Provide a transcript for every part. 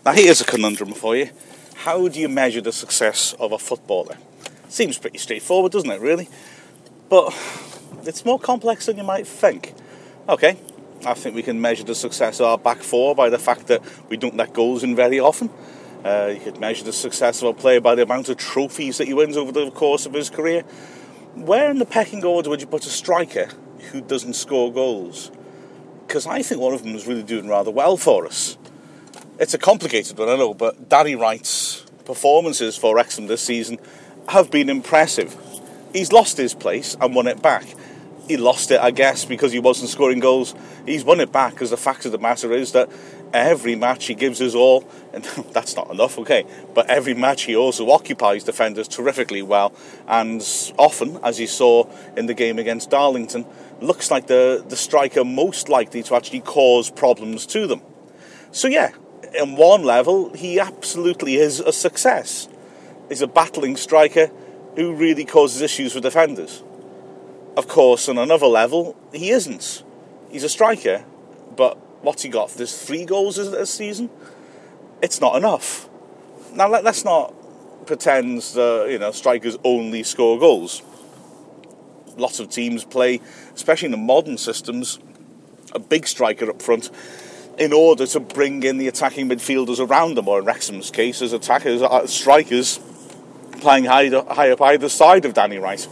Now here's a conundrum for you. How do you measure the success of a footballer? Seems pretty straightforward, doesn't it, really? But it's more complex than you might think. Okay, I think we can measure the success of our back four by the fact that we don't let goals in very often. You could measure the success of a player by the amount of trophies that he wins over the course of his career. Where in the pecking order would you put a striker who doesn't score goals? Because I think one of them is really doing rather well for us. It's a complicated one, I know, but Danny Wright's performances for Wrexham this season have been impressive. He's lost his place and won it back. He lost it, I guess, because he wasn't scoring goals. He's won it back because the fact of the matter is that every match he gives his all, and that's not enough, okay, but every match he also occupies defenders terrifically well, and often, as you saw in the game against Darlington, looks like the striker most likely to actually cause problems to them. So yeah, on one level, he absolutely is a success. He's a battling striker who really causes issues for defenders. Of course, on another level, he isn't. He's a striker, but what's he got? There's 3 goals this season? It's not enough. Now, let's not pretend that, strikers only score goals. Lots of teams play, especially in the modern systems, a big striker up front in order to bring in the attacking midfielders around them, or in Wrexham's case, as strikers playing high up either side of Danny Wright.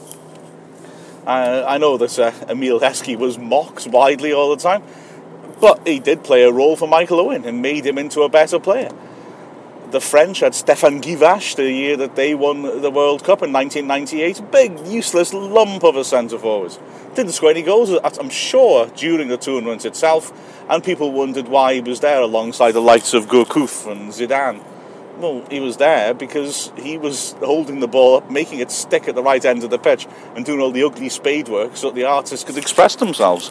I know that Emile Heskey was mocked widely all the time, but he did play a role for Michael Owen and made him into a better player. The French had Stéphane Guivache the year that they won the World Cup in 1998. A big, useless lump of a centre-forward. Didn't score any goals, I'm sure, during the tournament itself, and people wondered why he was there alongside the likes of Gourcuff and Zidane. Well, he was there because he was holding the ball up, making it stick at the right end of the pitch, and doing all the ugly spade work so that the artists could express themselves.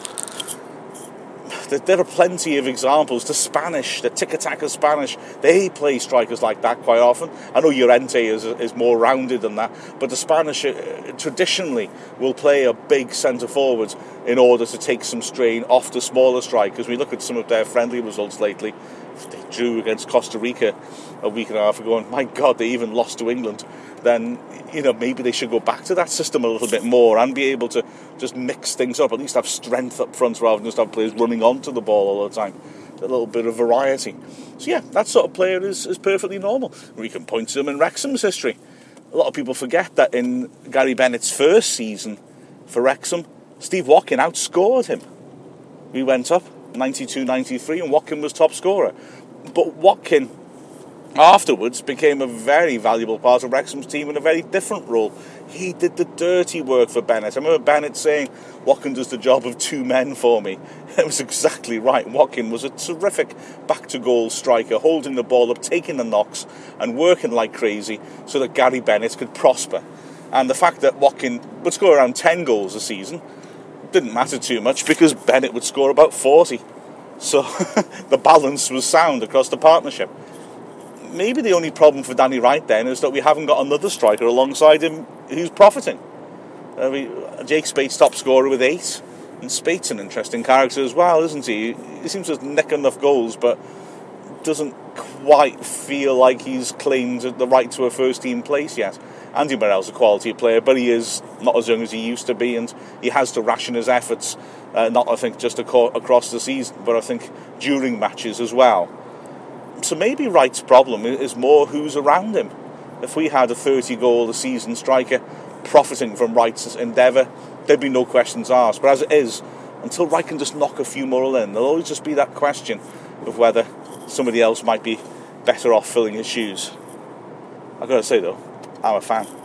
There are plenty of examples. The Spanish, the tiki-taka Spanish, they play strikers like that quite often. I know Llorente is more rounded than that, but the Spanish traditionally will play a big centre-forward in order to take some strain off the smaller strikers. We look at some of their friendly results lately. They drew against Costa Rica a week and a half ago, and my God, they even lost to England. Then, maybe they should go back to that system a little bit more and be able to just mix things up, at least have strength up front rather than just have players running onto the ball all the time. A little bit of variety. So yeah, that sort of player is perfectly normal. We can point to them in Wrexham's history. A lot of people forget that in Gary Bennett's first season for Wrexham, Steve Watkin outscored him. We went up 92-93 and Watkin was top scorer. But Watkin afterwards became a very valuable part of Wrexham's team in a very different role. He did the dirty work for Bennett. I remember Bennett saying, Watkin does the job of 2 men for me. It was exactly right. Watkin was a terrific back-to-goal striker, holding the ball up, taking the knocks, and working like crazy so that Gary Bennett could prosper. And the fact that Watkin would score around 10 goals a season didn't matter too much because Bennett would score about 40. So the balance was sound across the partnership. Maybe the only problem for Danny Wright then is that we haven't got another striker alongside him who's profiting. Jake Spate's top scorer with 8, and Spate's an interesting character as well, isn't he? He seems to nick enough goals, but doesn't quite feel like he's claimed the right to a first-team place yet. Andy Morell's a quality player, but he is not as young as he used to be, and he has to ration his efforts, not, I think, just across the season, but I think during matches as well. So maybe Wright's problem is more who's around him. If we had a 30-goal-a-season striker profiting from Wright's endeavour, there'd be no questions asked. But as it is, until Wright can just knock a few more in, there'll always just be that question of whether somebody else might be better off filling his shoes. I've got to say, though, I'm a fan.